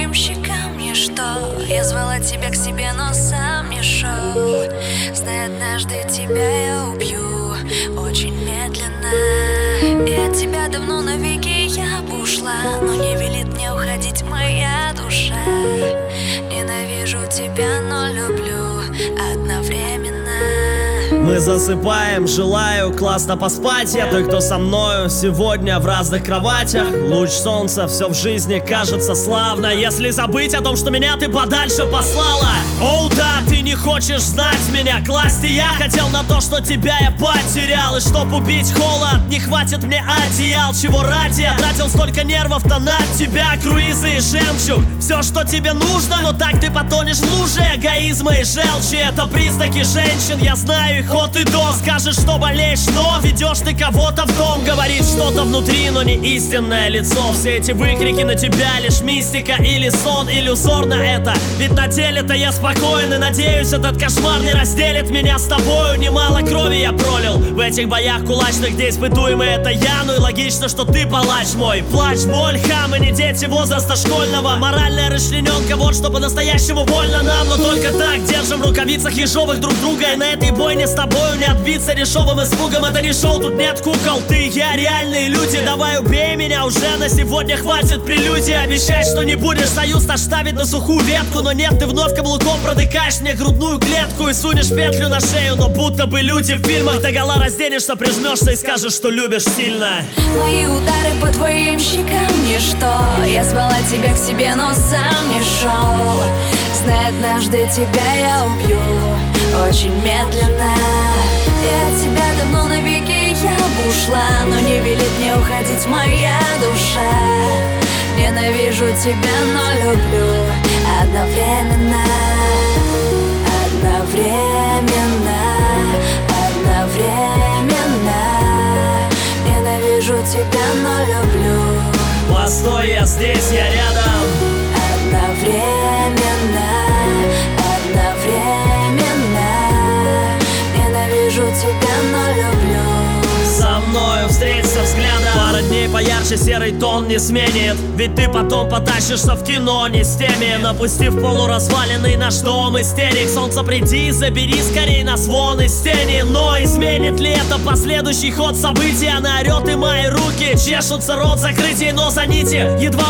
твоим щекам ничто. Я звала тебя к себе, но сам не шел. Знай, однажды тебя я убью очень медленно. И от тебя давно навеки я бы ушла, но не велит мне уходить моя душа. Ненавижу тебя, но люблю одновременно. Мы засыпаем, желаю классно поспать. Я той, кто со мною сегодня в разных кроватях. Луч солнца, все в жизни кажется славно. Если забыть о том, что меня ты подальше послала. Оу, да, ты не хочешь знать меня. Класть и я хотел на то, что тебя я потерял. И чтоб убить холод, не хватит мне одеял. Чего ради я тратил столько нервов-то на тебя. Круизы и жемчуг, все, что тебе нужно. Но так ты потонешь в луже эгоизма и желчи. Это признаки женщин, я знаю их от и до. Скажешь, что болеешь, но ведешь ты кого-то в дом. Говорит что-то внутри, но не истинное лицо. Все эти выкрики на тебя лишь мистика или сон. Иллюзорно это, ведь на деле-то я спокоен. И надеюсь, этот кошмар не разделит меня с тобою. Немало крови я пролил в этих боях кулачных, где испытуемый это я. Ну и логично, что ты палач мой. Плач, боль, хамы, не дети возраста школьного. Моральная расчлененка, вот что по-настоящему больно нам. Но только так держим в рукавицах ежовых друг друга. И на этой бойне с тобою не отбиться дешевым испугом. Это не шоу, тут нет кукол. Ты и я реальные люди. Давай убей меня уже, на сегодня хватит прелюдии. Обещай, что не будешь союз наш ставить на сухую ветку. Но нет, ты вновь каблуком продыкаешь мне грудную клетку и сунешь петлю на шею. Но будто бы люди в фильмах догола разденешься, прижмешься и скажешь, что любишь сильно. Мои удары по твоим щекам ничто. Я звала тебя к себе, но сам не шел. Знай, однажды тебя я убью очень медленно. И от тебя давно навеки я бы ушла, но не велит мне уходить моя душа. Ненавижу тебя, но люблю одновременно. Одновременно. Одновременно. Ненавижу тебя, но люблю. Постой, я здесь, я рядом. Одновременно. Одновременно. Ненавижу тебя, но люблю. Со мною встретиться взглядом. Пара дней поярче серый тон не сменит. Ведь ты потом потащишься в кино не с теми. Напустив полуразваленный наш дом истерик. Солнце, приди, забери скорей нас вон из тени. Но изменит ли это последующий ход событий? Она орет, и мои руки чешутся, рот закрытий, но за нити едва